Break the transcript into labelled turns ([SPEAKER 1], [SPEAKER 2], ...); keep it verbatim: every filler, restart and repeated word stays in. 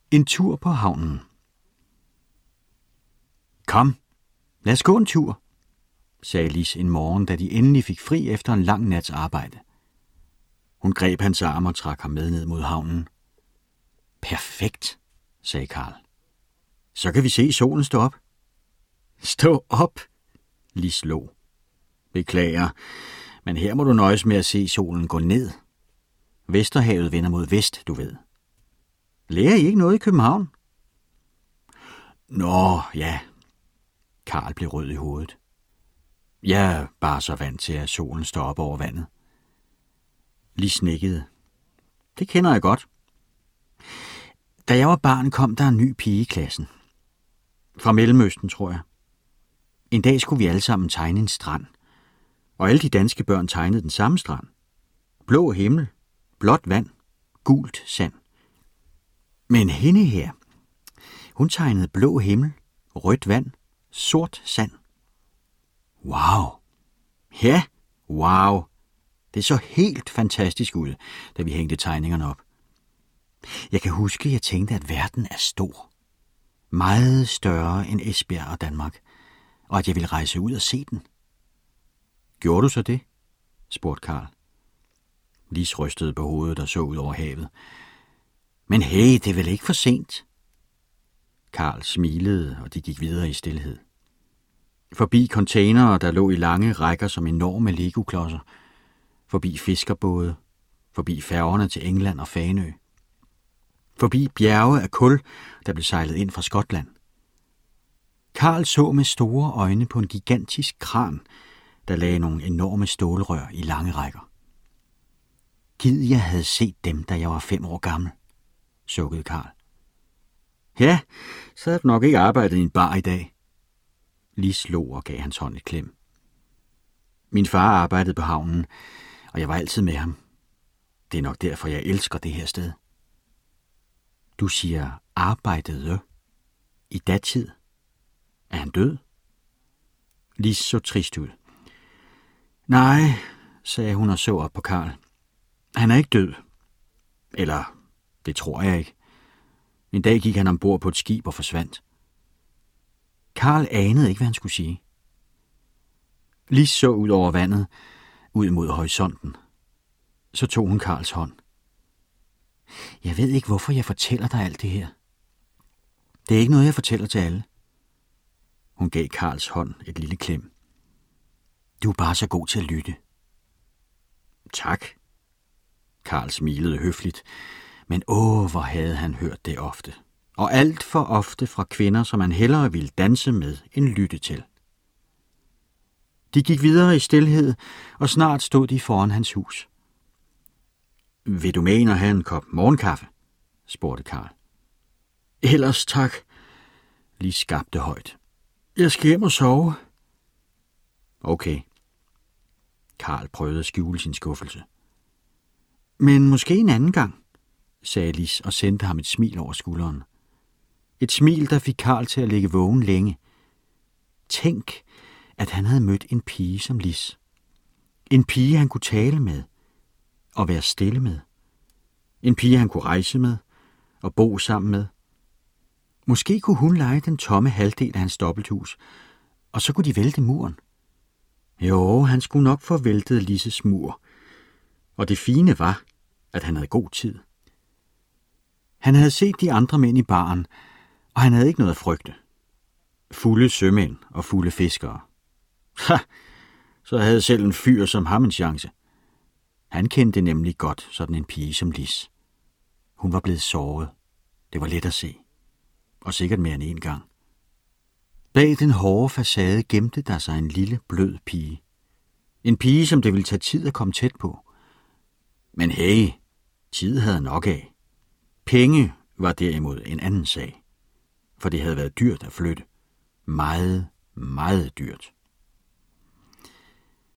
[SPEAKER 1] En tur på havnen. Kom, lad os gå en tur, sagde Lis en morgen, da de endelig fik fri efter en lang nats arbejde. Hun greb hans arm og trak ham med ned mod havnen. Perfekt, sagde Karl. Så kan vi se solen stå op. Stå op, Lis lå. Beklager, men her må du nøjes med at se solen gå ned. Vesterhavet vender mod vest, du ved. Lærer I ikke noget i København? Nå, ja. Karl blev rød i hovedet. Jeg er bare så vant til, at solen står op over vandet. Lis nikkede. Det kender jeg godt. Da jeg var barn, kom der en ny pige i klassen. Fra Mellemøsten, tror jeg. En dag skulle vi alle sammen tegne en strand. Og alle de danske børn tegnede den samme strand. Blå himmel, blåt vand, gult sand. Men hende her, hun tegnede blå himmel, rødt vand, sort sand. Wow! Ja, wow! Det så helt fantastisk ud, da vi hængte tegningerne op. Jeg kan huske, jeg tænkte, at verden er stor. Meget større end Esbjerg og Danmark, og at jeg ville rejse ud og se den. Gjorde du så det? Spurgte Karl. Lis rystede på hovedet og så ud over havet. Men hey, det er vel ikke for sent? Karl smilede, og de gik videre i stilhed. Forbi containere, der lå i lange rækker som enorme legoklodser. Forbi fiskerbåde. Forbi færgerne til England og Fanø. Forbi bjerge af kul, der blev sejlet ind fra Skotland. Karl så med store øjne på en gigantisk kran, der lagde nogle enorme stålrør i lange rækker. Gid jeg havde set dem, da jeg var fem år gammel, sukkede Karl. Ja, så havde du nok ikke arbejdet i en bar i dag. Lis lå og gav hans hånd et klem. Min far arbejdede på havnen, og jeg var altid med ham. Det er nok derfor, jeg elsker det her sted. Du siger arbejdede. I datid. Er han død? Lis så trist ud. Nej, sagde hun og så op på Karl. Han er ikke død. Eller, det tror jeg ikke. En dag gik han ombord på et skib og forsvandt. Karl anede ikke, hvad han skulle sige. Lis så ud over vandet, ud mod horisonten. Så tog hun Karls hånd. Jeg ved ikke, hvorfor jeg fortæller dig alt det her. Det er ikke noget, jeg fortæller til alle. Hun gav Karls hånd et lille klem. Du er bare så god til at lytte. Tak. Karl smilede høfligt, men åh, hvor havde han hørt det ofte. Og alt for ofte fra kvinder, som han hellere ville danse med end lytte til. De gik videre i stilhed, og snart stod de foran hans hus. Vil du med ind og have en kop morgenkaffe? Spurgte Karl. Ellers tak. Lis skabte højt. Jeg skal hjem og sove. Okay. Karl prøvede at skjule sin skuffelse. Men måske en anden gang, sagde Lis og sendte ham et smil over skulderen. Et smil, der fik Karl til at ligge vågen længe. Tænk, at han havde mødt en pige som Lis. En pige, han kunne tale med og være stille med. En pige, han kunne rejse med og bo sammen med. Måske kunne hun leje den tomme halvdel af hans dobbelthus, og så kunne de vælte muren. Jo, han skulle nok få væltet Lises mur. Og det fine var, at han havde god tid. Han havde set de andre mænd i baren, og han havde ikke noget at frygte. Fulde sømænd og fulde fiskere. Ha! Så havde selv en fyr som ham en chance. Han kendte nemlig godt sådan en pige som Lis. Hun var blevet såret. Det var let at se. Og sikkert mere end en gang. Bag den hårde facade gemte der sig en lille, blød pige. En pige, som det ville tage tid at komme tæt på. Men hey, tid havde nok af. Penge var derimod en anden sag. For det havde været dyrt at flytte. Meget, meget dyrt.